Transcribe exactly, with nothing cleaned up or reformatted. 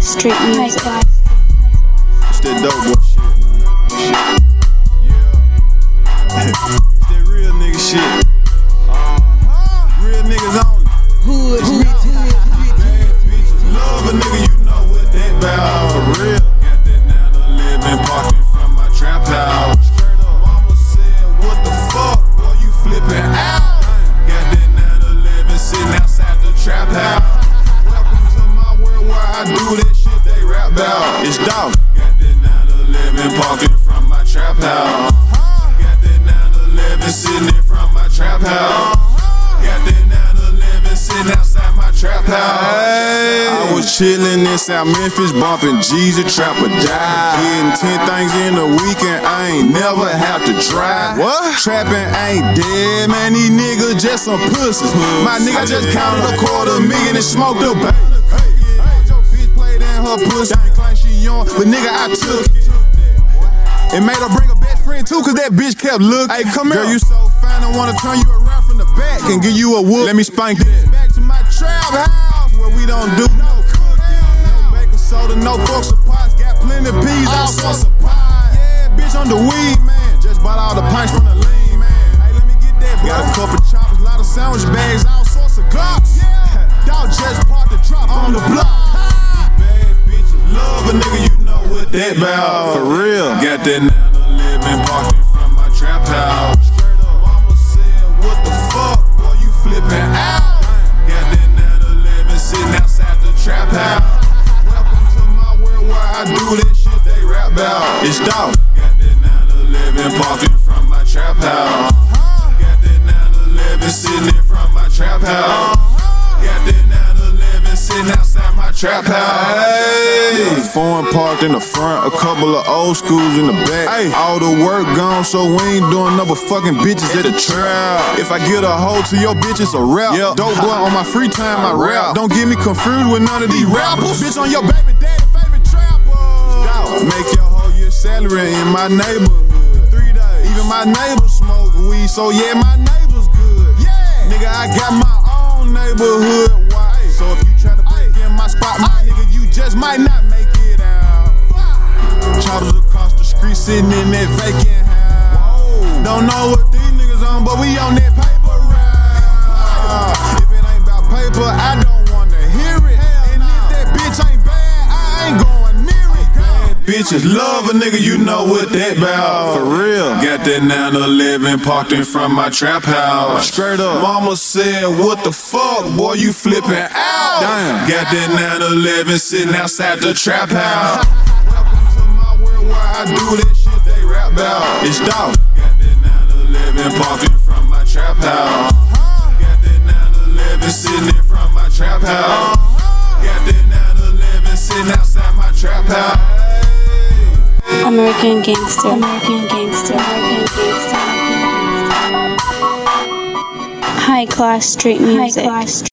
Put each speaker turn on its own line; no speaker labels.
class street music.
It's that dope boy shit, man. Yeah. It's that real nigga shit. Uh-huh. Real niggas only.
Hood, hood, hood.
Bad bitches love a nigga, you know what that bout. For real. Got that nine eleven parking from my trap house. Straight up, mama said, what the fuck, boy, you flipping out. Got that nine eleven sitting outside the trap house. Welcome to my world where I do that shit they rap about. It's dope. Got that nine eleven parking from my trap house. Got that nine eleven sitting in front of my trap house. Got that nine eleven sitting outside my trap house. Hey. I was chillin' in South Memphis, bumpin' G's a trapper die. Getting ten things in a weekend, I ain't never have to drive. What? Trappin' ain't dead, man. These niggas just some pussies. My nigga just counted a quarter million and smoked a bag. Your bitch played in her pussy, claim she young, but nigga I took it. It made her bring her best friend too, cause that bitch kept looking. Hey, come here. Girl, you so fine, I wanna turn you around from the back and give you a whoop. Let me spank this. Back to my trap house, where we don't do no cooking, no baking soda, no forks or pots. Got plenty of peas, all sorts of pie. Yeah, bitch on the weed, man. Just bought all the pints from the lean, man. Hey, let me get that. Got a couple choppers, a lot of sandwich bags, all sorts of glocks. Dog just parked the drop on the block. These bad bitches love a nigga, you know what that bout. For real. Got that nine eleven parking from my trap house. Straight up, mama said, what the fuck, boy, you flipping out. Got that nine eleven sitting outside the trap house. Welcome to my world where I do that shit they rap about. It's dope. Got that nine eleven parking from my trap house. Got that nine eleven sitting in front of my trap house. Got that nine eleven sitting outside my trap house. Hey. Foreign parked in the front, a couple of old schools in the back. Hey. All the work gone, so we ain't doing no but fucking bitches at the trap. If I get a hoe to your bitch, it's a rap. Yep. Dope boy on my free time, I rap. Don't get me confused with none of these rappers. Bitch on your baby daddy favorite trapper. Make your whole year salary in my neighborhood. Three days. Even my neighbors smoke weed, so yeah, my neighbors good. Yeah. Nigga, I got my own neighborhood. Why? So if you try to break in my spot, my nigga, you just might not make it out. Choppers across the street sitting in that vacant house. Don't know what these niggas on, but we on that paper route. If it ain't about paper, I don't wanna hear it. And if that bitch ain't bad, I ain't going near it. Bad bitches love a nigga, you know what that bout. For real. Got that nine eleven parked in front of my trap house. Straight up. Mama said, what the fuck, boy, you flipping out. Damn. Got that nine eleven sitting outside the trap house. Welcome to my world where I do that shit they rap about. It's dope. Got that nine eleven parked in front of my trap house. Got that nine eleven sitting in front of my trap house. Got that nine eleven sitting outside my trap house.
American Gangster, American Gangster, American Gangster. High class street music. High class